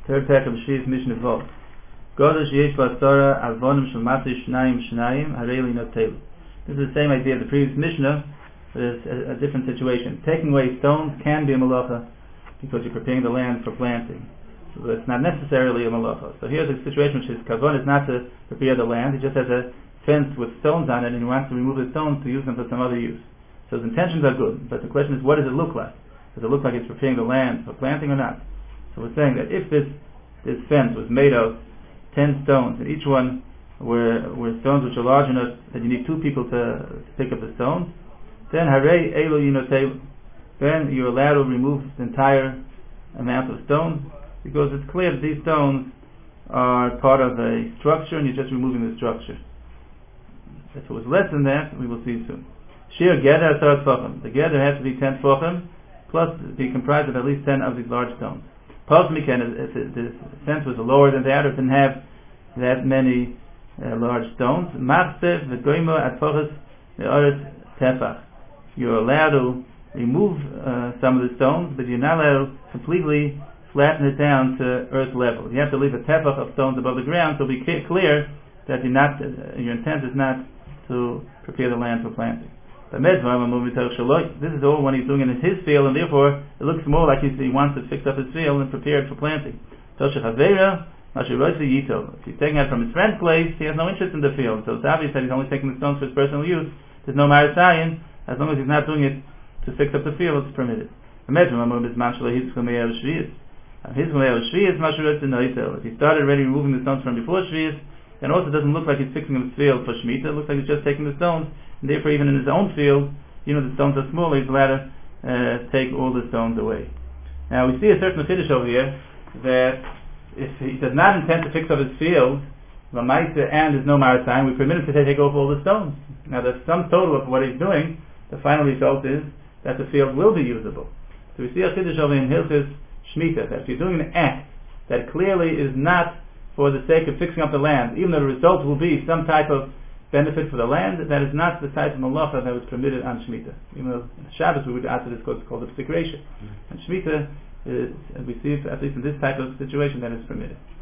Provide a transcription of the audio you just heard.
Third pack of Shvius Mishnah Vov. Godesh yesh b'asara avonim shel matzi shnayim hareli notelu. This is the same idea of the previous Mishnah, but it's a different situation. Taking away stones can be a malacha because you're preparing the land for planting. So it's not necessarily a malacha. So here's a situation which is kavon is not to prepare the land. He just has a fence with stones on it and he wants to remove the stones to use them for some other use. So his intentions are good, but the question is, what does it look like? Does it look like it's preparing the land for planting or not? So we're saying that if this fence was made of 10 stones, and each one were stones which are large enough that you need 2 people to pick up the stones, then harei elu yinotei, then you're allowed to remove the entire amount of stones, because it's clear that these stones are part of a structure and you're just removing the structure. If it was less than that, we will see soon. Shir geder asar tefachim. The geder has to be 10 tefachim, plus be comprised of at least 10 of these large stones. If the fence was lower than that, or didn't have that many large stones, you're allowed to remove some of the stones, but you're not allowed to completely flatten it down to earth level. You have to leave a tefach of stones above the ground to be clear that your intent is not to prepare the land for planting. This is all when he's doing it in his field, and therefore it looks more like he wants to fix up his field and prepare it for planting. If he's taking it from his friend's place, he has no interest in the field. So it's obvious that he's only taking the stones for his personal use. There's no marasayin. As long as he's not doing it to fix up the field, it's permitted. If he started already removing the stones from before Shvius, then also doesn't look like he's fixing his field for Shemitah. It looks like he's just taking the stones, and therefore even in his own field, the stones are smaller, he's allowed to take all the stones away. Now we see a certain chiddush over here, that if he does not intend to fix up his field, and there's no maritime, we permit him to take off all the stones. Now the sum total of what he's doing, the final result is that the field will be usable. So we see a chiddush over in Hilchos Shemitah, that if you're doing an act that clearly is not for the sake of fixing up the land, even though the result will be some type of benefit for the land, that is not the type of malacha that was permitted on Shemitah. Even though Shabbos we would answer this called the psikration. And Shemitah, we see, at least in this type of situation, that is permitted.